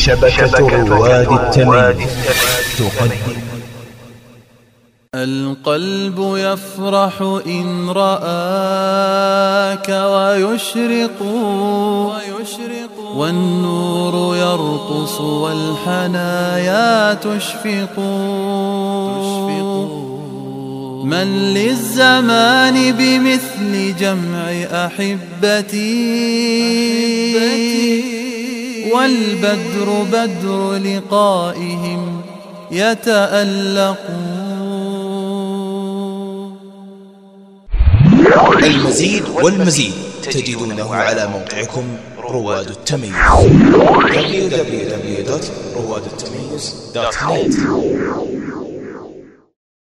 شبكة رواد التمييز تقدم. القلب يفرح إن رآك ويشرق والنور يرقص والحنايا تشفق من للزمان بمثل جمع أحبتي والبدر بدر لقائهم يتألق. المزيد والمزيد تجدونه على موقعكم رواد التميز www.روادالتميز.net.